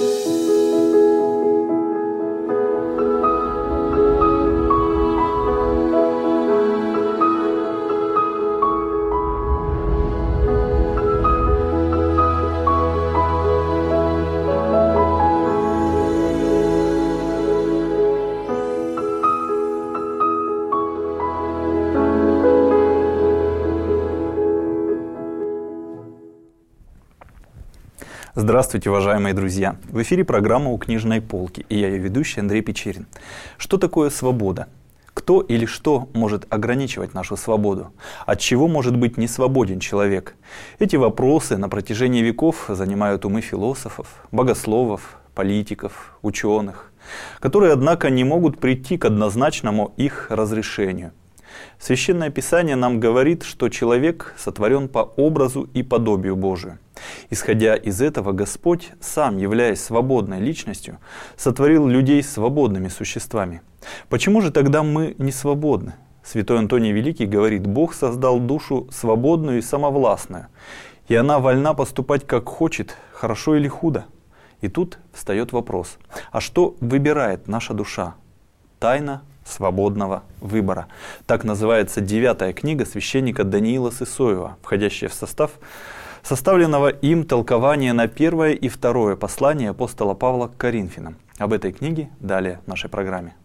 Здравствуйте, уважаемые друзья! В эфире программа «У книжной полки» и я ее ведущий Андрей Печерин. Что такое свобода? Кто или что может ограничивать нашу свободу? От чего может быть не свободен человек? Эти вопросы на протяжении веков занимают умы философов, богословов, политиков, ученых, которые, однако, не могут прийти к однозначному их разрешению. Священное Писание нам говорит, что человек сотворен по образу и подобию Божию. Исходя из этого, Господь, сам являясь свободной личностью, сотворил людей свободными существами. Почему же тогда мы не свободны? Святой Антоний Великий говорит: Бог создал душу свободную и самовластную, и она вольна поступать как хочет, хорошо или худо. И тут встает вопрос: а что выбирает наша душа? Тайна свободного выбора. Так называется 9-я книга священника Даниила Сысоева, входящая в состав составленного им толкования на 1 и 2 послание апостола Павла к Коринфянам. Об этой книге далее в нашей программе.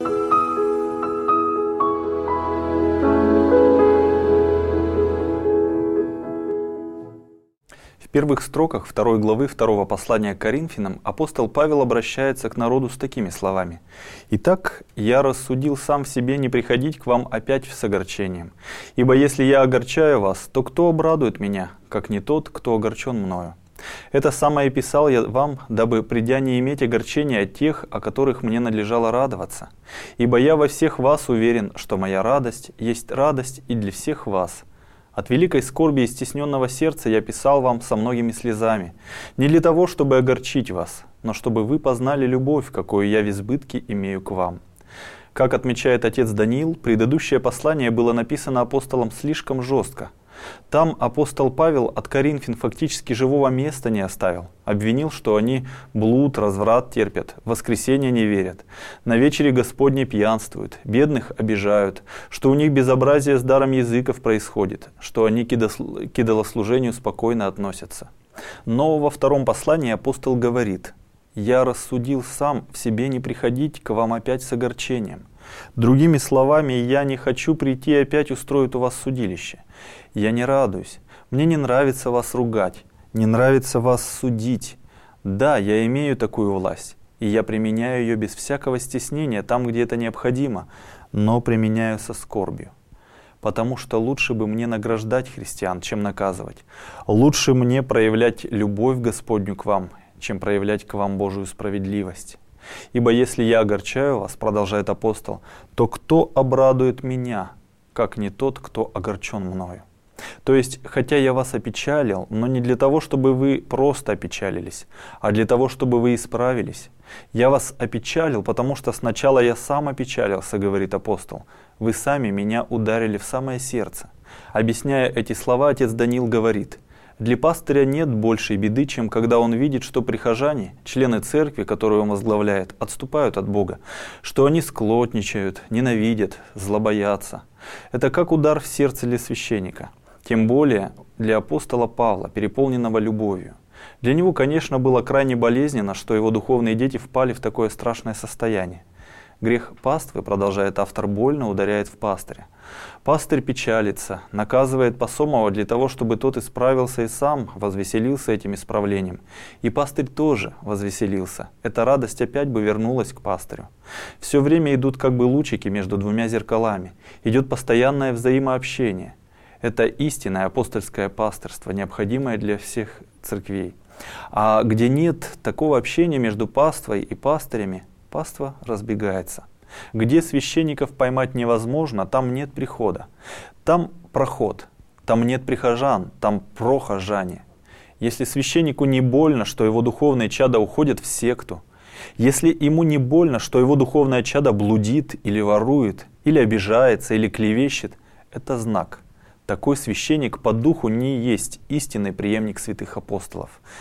В первых строках 2 главы 2 послания к Коринфянам апостол Павел обращается к народу с такими словами: «Итак, я рассудил сам в себе не приходить к вам опять с огорчением. Ибо если я огорчаю вас, то кто обрадует меня, как не тот, кто огорчен мною? Это самое писал я вам, дабы, придя, не иметь огорчения от тех, о которых мне надлежало радоваться. Ибо я во всех вас уверен, что моя радость есть радость и для всех вас. От великой скорби и стесненного сердца я писал вам со многими слезами, не для того, чтобы огорчить вас, но чтобы вы познали любовь, какую я в избытке имею к вам». Как отмечает отец Даниил, предыдущее послание было написано апостолом слишком жестко. Там апостол Павел от Коринфян фактически живого места не оставил. Обвинил, что они блуд, разврат терпят, в воскресенье не верят, на вечере Господней пьянствуют, бедных обижают, что у них безобразие с даром языков происходит, что они к идолослужению спокойно относятся. Но во 2 послании апостол говорит: «Я рассудил сам в себе не приходить к вам опять с огорчением. Другими словами, я не хочу прийти и опять устроить у вас судилище. Я не радуюсь, мне не нравится вас ругать, не нравится вас судить. Да, я имею такую власть, и я применяю ее без всякого стеснения там, где это необходимо, но применяю со скорбью. Потому что лучше бы мне награждать христиан, чем наказывать. Лучше мне проявлять любовь Господню к вам, чем проявлять к вам Божию справедливость. Ибо если я огорчаю вас, продолжает апостол, то кто обрадует меня, как не тот, кто огорчен мною? То есть, хотя я вас опечалил, но не для того, чтобы вы просто опечалились, а для того, чтобы вы исправились. Я вас опечалил, потому что сначала я сам опечалился, говорит апостол. Вы сами меня ударили в самое сердце». Объясняя эти слова, отец Даниил говорит: «Для пастыря нет большей беды, чем когда он видит, что прихожане, члены церкви, которую он возглавляет, отступают от Бога, что они склотничают, ненавидят, злобоятся. Это как удар в сердце для священника. Тем более для апостола Павла, переполненного любовью. Для него, конечно, было крайне болезненно, что его духовные дети впали в такое страшное состояние. Грех паствы, продолжает автор, больно ударяет в пастыря. Пастырь печалится, наказывает посомого для того, чтобы тот исправился и сам возвеселился этим исправлением. И пастырь тоже возвеселился. Эта радость опять бы вернулась к пастырю. Все время идут как бы лучики между двумя зеркалами. Идет постоянное взаимообщение. Это истинное апостольское пастырство, необходимое для всех церквей. А где нет такого общения между паствой и пастырями, паства разбегается. Где священников поймать невозможно, там нет прихода. Там проход, там нет прихожан, там прохожане. Если священнику не больно, что его духовные чада уходят в секту, если ему не больно, что его духовное чадо блудит или ворует, или обижается, или клевещет, это знак. Такой священник по духу не есть истинный преемник святых апостолов.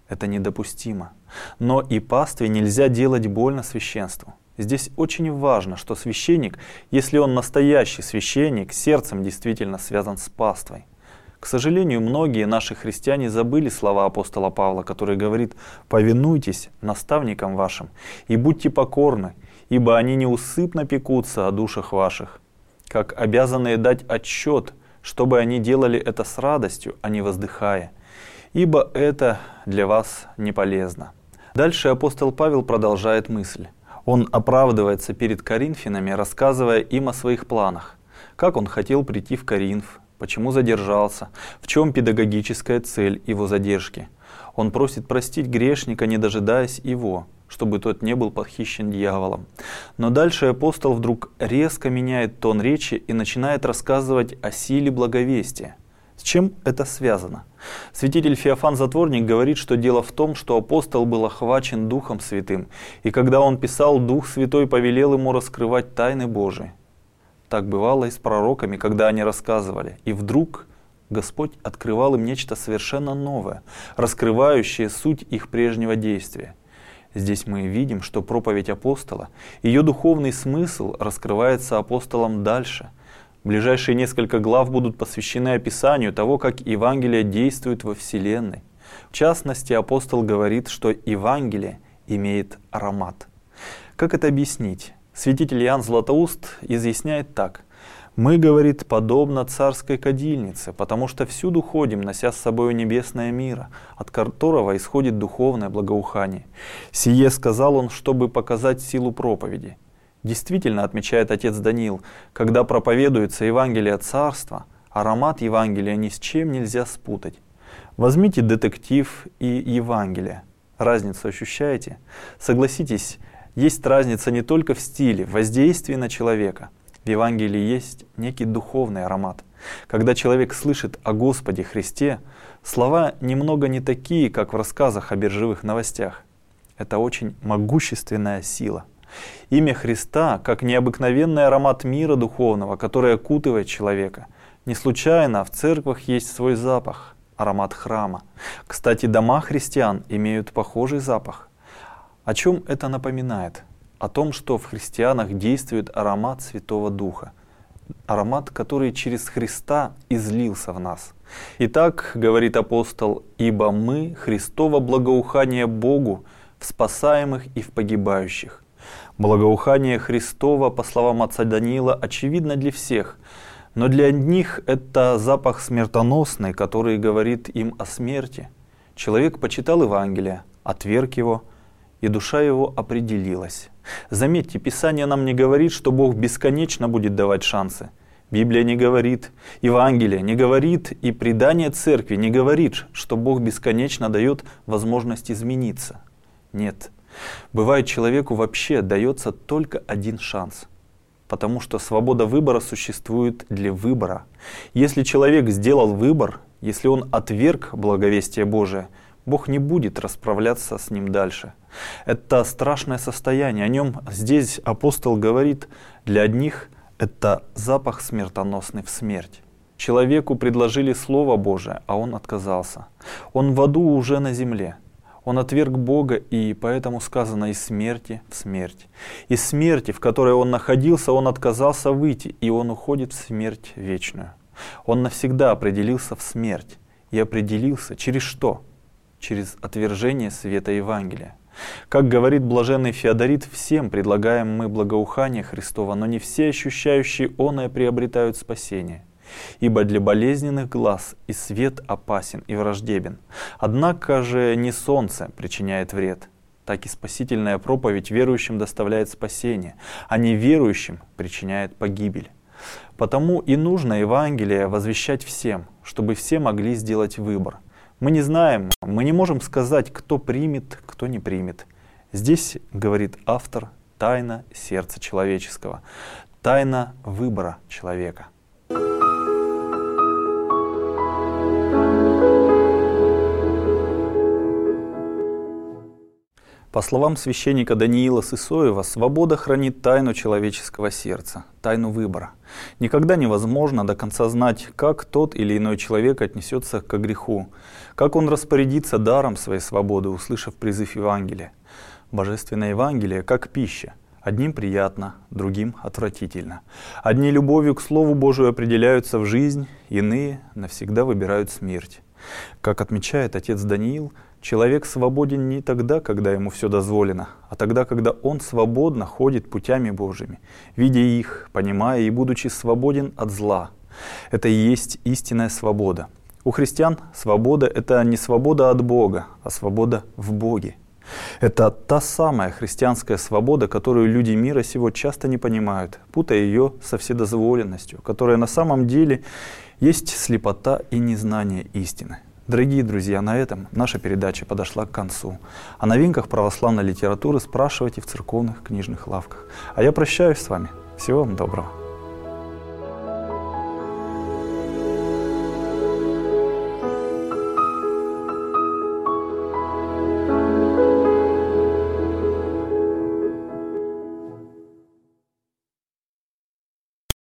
Это недопустимо. Но и пастве нельзя делать больно священству. Здесь очень важно, что священник, если он настоящий священник, сердцем действительно связан с паствой. К сожалению, многие наши христиане забыли слова апостола Павла, который говорит: «Повинуйтесь наставникам вашим и будьте покорны, ибо они неусыпно пекутся о душах ваших, как обязанные дать отчет, чтобы они делали это с радостью, а не воздыхая, ибо это для вас не полезно». Дальше апостол Павел продолжает мысль. Он оправдывается перед коринфянами, рассказывая им о своих планах, как он хотел прийти в Коринф, почему задержался, в чем педагогическая цель его задержки. Он просит простить грешника, не дожидаясь его, чтобы тот не был похищен дьяволом. Но дальше апостол вдруг резко меняет тон речи и начинает рассказывать о силе благовестия. С чем это связано? Святитель Феофан Затворник говорит, что дело в том, что апостол был охвачен Духом Святым, и когда он писал, Дух Святой повелел ему раскрывать тайны Божии. Так бывало и с пророками, когда они рассказывали, и вдруг Господь открывал им нечто совершенно новое, раскрывающее суть их прежнего действия. Здесь мы видим, что проповедь апостола, ее духовный смысл раскрывается апостолом дальше. Ближайшие несколько глав будут посвящены описанию того, как Евангелие действует во Вселенной. В частности, апостол говорит, что Евангелие имеет аромат. Как это объяснить? Святитель Иоанн Златоуст изъясняет так. «Мы, — говорит, — подобно царской кадильнице, потому что всюду ходим, нося с собой небесное мира, от которого исходит духовное благоухание. Сие сказал он, чтобы показать силу проповеди». Действительно, отмечает отец Даниил, когда проповедуется Евангелие Царства, аромат Евангелия ни с чем нельзя спутать. Возьмите детектив и Евангелие. Разницу ощущаете? Согласитесь, есть разница не только в стиле, в воздействии на человека. В Евангелии есть некий духовный аромат. Когда человек слышит о Господе Христе, слова немного не такие, как в рассказах о биржевых новостях. Это очень могущественная сила. Имя Христа, как необыкновенный аромат мира духовного, который окутывает человека. Не случайно в церквах есть свой запах, аромат храма. Кстати, дома христиан имеют похожий запах. О чем это напоминает? О том, что в христианах действует аромат Святого Духа. Аромат, который через Христа излился в нас. Итак, говорит апостол, «Ибо мы Христово благоухание Богу в спасаемых и в погибающих». Благоухание Христово, по словам отца Даниила, очевидно для всех, но для одних это запах смертоносный, который говорит им о смерти. Человек почитал Евангелие, отверг его, и душа его определилась. Заметьте, Писание нам не говорит, что Бог бесконечно будет давать шансы. Библия не говорит, Евангелие не говорит, и предание церкви не говорит, что Бог бесконечно дает возможность измениться. Нет. Бывает, человеку вообще дается только один шанс. Потому что свобода выбора существует для выбора. Если человек сделал выбор, если он отверг благовестие Божие, Бог не будет расправляться с ним дальше. Это страшное состояние. О нем здесь апостол говорит, для одних это запах смертоносный в смерть. Человеку предложили Слово Божие, а он отказался. Он в аду уже на земле. Он отверг Бога, и поэтому сказано из смерти в смерть. Из смерти, в которой он находился, он отказался выйти, и он уходит в смерть вечную. Он навсегда определился в смерть. И определился через что? Через отвержение света Евангелия. Как говорит блаженный Феодорит, всем предлагаем мы благоухание Христова, но не все ощущающие оное приобретают спасение. Ибо для болезненных глаз и свет опасен и враждебен. Однако же не солнце причиняет вред, так и спасительная проповедь верующим доставляет спасение, а неверующим причиняет погибель. Потому и нужно Евангелие возвещать всем, чтобы все могли сделать выбор. Мы не знаем, мы не можем сказать, кто примет, кто не примет. Здесь, говорит автор, тайна сердца человеческого, тайна выбора человека. По словам священника Даниила Сысоева, свобода хранит тайну человеческого сердца, тайну выбора. Никогда невозможно до конца знать, как тот или иной человек отнесется к греху, как он распорядится даром своей свободы, услышав призыв Евангелия. Божественное Евангелие как пища. Одним приятно, другим отвратительно. Одни любовью к Слову Божию определяются в жизнь, иные навсегда выбирают смерть. Как отмечает отец Даниил, человек свободен не тогда, когда ему все дозволено, а тогда, когда он свободно ходит путями Божьими, видя их, понимая и будучи свободен от зла. Это и есть истинная свобода. У христиан свобода — это не свобода от Бога, а свобода в Боге. Это та самая христианская свобода, которую люди мира сего часто не понимают, путая ее со вседозволенностью, которая на самом деле есть слепота и незнание истины. Дорогие друзья, на этом наша передача подошла к концу. О новинках православной литературы спрашивайте в церковных книжных лавках. А я прощаюсь с вами. Всего вам доброго.